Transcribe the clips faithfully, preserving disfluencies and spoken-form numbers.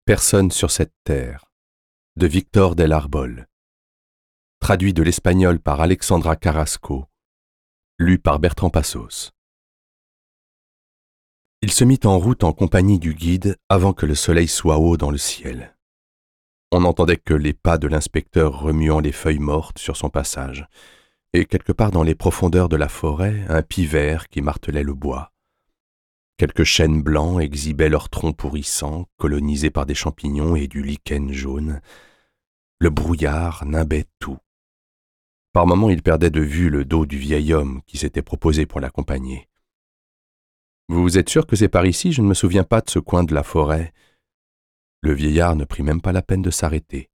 Personne sur cette terre, de Victor del Arbol. Traduit de l'espagnol par Alexandra Carrasco. Lu par Bertrand Passos. Il se mit en route en compagnie du guide avant que le soleil soit haut dans le ciel. On n'entendait que les pas de l'inspecteur remuant les feuilles mortes sur son passage, et quelque part dans les profondeurs de la forêt, un pivert qui martelait le bois. Quelques chênes blancs exhibaient leurs troncs pourrissants, colonisés par des champignons et du lichen jaune. Le brouillard nimbait tout. Par moments, il perdait de vue le dos du vieil homme qui s'était proposé pour l'accompagner. « Vous êtes sûr que c'est par ici? Je ne me souviens pas de ce coin de la forêt. » Le vieillard ne prit même pas la peine de s'arrêter.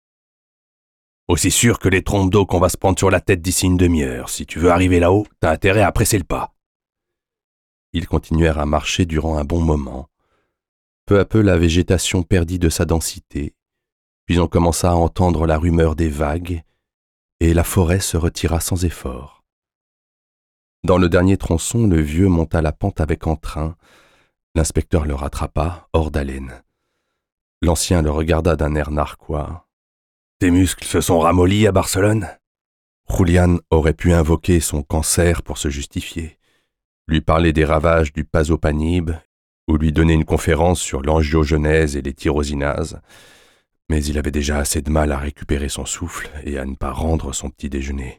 « Aussi sûr que les trompes d'eau qu'on va se prendre sur la tête d'ici une demi-heure. Si tu veux arriver là-haut, t'as intérêt à presser le pas. » Ils continuèrent à marcher durant un bon moment. Peu à peu, la végétation perdit de sa densité, puis on commença à entendre la rumeur des vagues, et la forêt se retira sans effort. Dans le dernier tronçon, le vieux monta la pente avec entrain. L'inspecteur le rattrapa, hors d'haleine. L'ancien le regarda d'un air narquois. « Tes muscles se sont ramollis à Barcelone ?» Julián aurait pu invoquer son cancer pour se justifier, lui parler des ravages du pasopanib ou lui donner une conférence sur l'angiogenèse et les tyrosinases, mais il avait déjà assez de mal à récupérer son souffle et à ne pas rendre son petit déjeuner.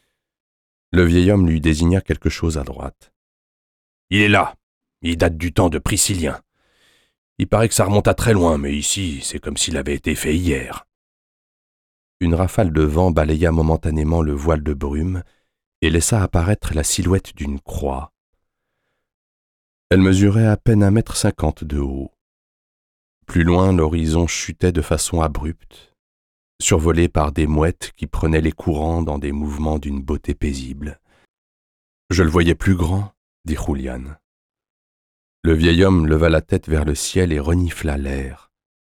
Le vieil homme lui désigna quelque chose à droite. « Il est là. Il date du temps de Priscillien. Il paraît que ça remonte à très loin, mais ici, c'est comme s'il avait été fait hier. » Une rafale de vent balaya momentanément le voile de brume et laissa apparaître la silhouette d'une croix. Elle mesurait à peine un mètre cinquante de haut. Plus loin, l'horizon chutait de façon abrupte, survolé par des mouettes qui prenaient les courants dans des mouvements d'une beauté paisible. « Je le voyais plus grand, » dit Julián. Le vieil homme leva la tête vers le ciel et renifla l'air.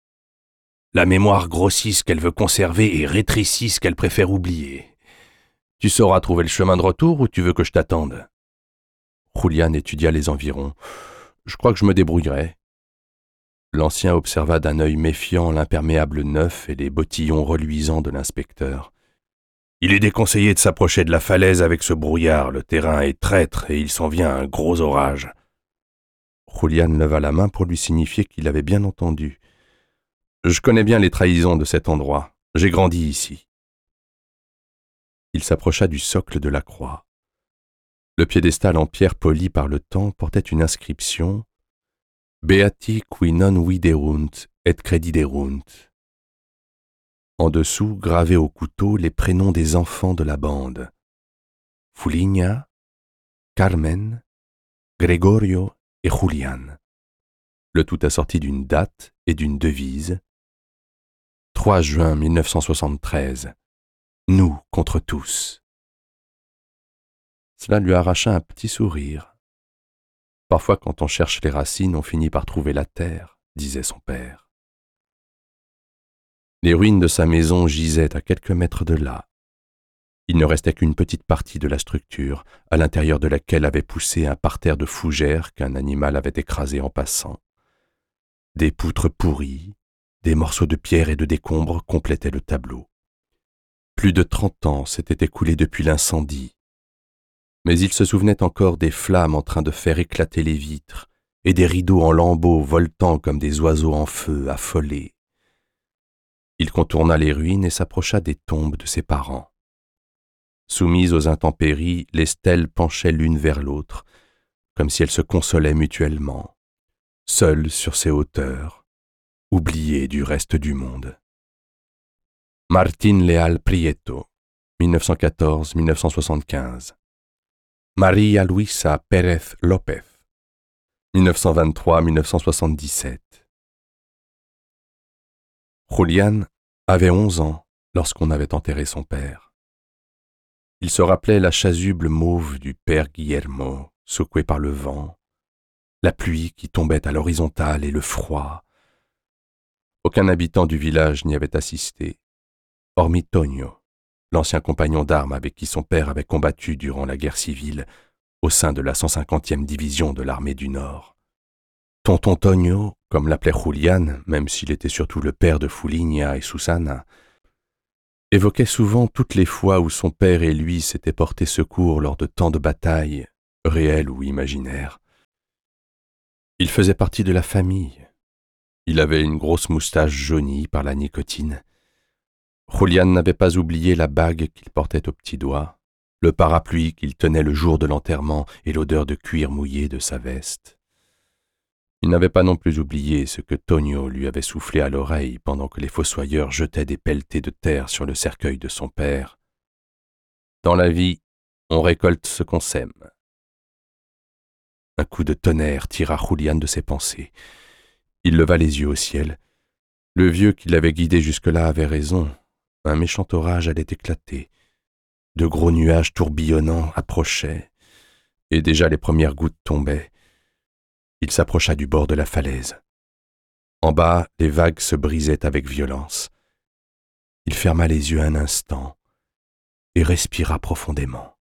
« La mémoire grossit ce qu'elle veut conserver et rétrécit ce qu'elle préfère oublier. Tu sauras trouver le chemin de retour ou tu veux que je t'attende ?» Julián étudia les environs. « Je crois que je me débrouillerai. » L'ancien observa d'un œil méfiant l'imperméable neuf et les bottillons reluisants de l'inspecteur. « Il est déconseillé de s'approcher de la falaise avec ce brouillard. Le terrain est traître et il s'en vient un gros orage. » Julián leva la main pour lui signifier qu'il avait bien entendu. « Je connais bien les trahisons de cet endroit. J'ai grandi ici. » Il s'approcha du socle de la croix. Le piédestal en pierre polie par le temps portait une inscription « Beati qui non viderunt et crediderunt ». En dessous, gravés au couteau, les prénoms des enfants de la bande. Fuligna, Carmen, Gregorio et Julián. Le tout assorti d'une date et d'une devise. trois juin mille neuf cent soixante-treize. Nous contre tous. Cela lui arracha un petit sourire. Parfois, quand on cherche les racines, on finit par trouver la terre, disait son père. Les ruines de sa maison gisaient à quelques mètres de là. Il ne restait qu'une petite partie de la structure, à l'intérieur de laquelle avait poussé un parterre de fougères qu'un animal avait écrasé en passant. Des poutres pourries, des morceaux de pierre et de décombres complétaient le tableau. Plus de trente ans s'étaient écoulés depuis l'incendie, mais il se souvenait encore des flammes en train de faire éclater les vitres et des rideaux en lambeaux voltant comme des oiseaux en feu, affolés. Il contourna les ruines et s'approcha des tombes de ses parents. Soumises aux intempéries, les stèles penchaient l'une vers l'autre, comme si elles se consolaient mutuellement, seules sur ces hauteurs, oubliées du reste du monde. Martín Leal Prieto, mille neuf cent quatorze à mille neuf cent soixante-quinze. María Luisa Pérez López, mille neuf cent vingt-trois à mille neuf cent soixante-dix-sept. Julián avait onze ans lorsqu'on avait enterré son père. Il se rappelait la chasuble mauve du père Guillermo, secouée par le vent, la pluie qui tombait à l'horizontale et le froid. Aucun habitant du village n'y avait assisté, hormis Tonio, l'ancien compagnon d'armes avec qui son père avait combattu durant la guerre civile au sein de la cent cinquantième division de l'armée du Nord. Tonton Tonio, comme l'appelait Julián, même s'il était surtout le père de Fuligna et Susana, évoquait souvent toutes les fois où son père et lui s'étaient portés secours lors de tant de batailles, réelles ou imaginaires. Il faisait partie de la famille. Il avait une grosse moustache jaunie par la nicotine. Julián n'avait pas oublié la bague qu'il portait au petit doigt, le parapluie qu'il tenait le jour de l'enterrement et l'odeur de cuir mouillé de sa veste. Il n'avait pas non plus oublié ce que Tonio lui avait soufflé à l'oreille pendant que les fossoyeurs jetaient des pelletées de terre sur le cercueil de son père. Dans la vie, on récolte ce qu'on sème. Un coup de tonnerre tira Julián de ses pensées. Il leva les yeux au ciel. Le vieux qui l'avait guidé jusque-là avait raison. Un méchant orage allait éclater. De gros nuages tourbillonnants approchaient, et déjà les premières gouttes tombaient. Il s'approcha du bord de la falaise. En bas, les vagues se brisaient avec violence. Il ferma les yeux un instant et respira profondément.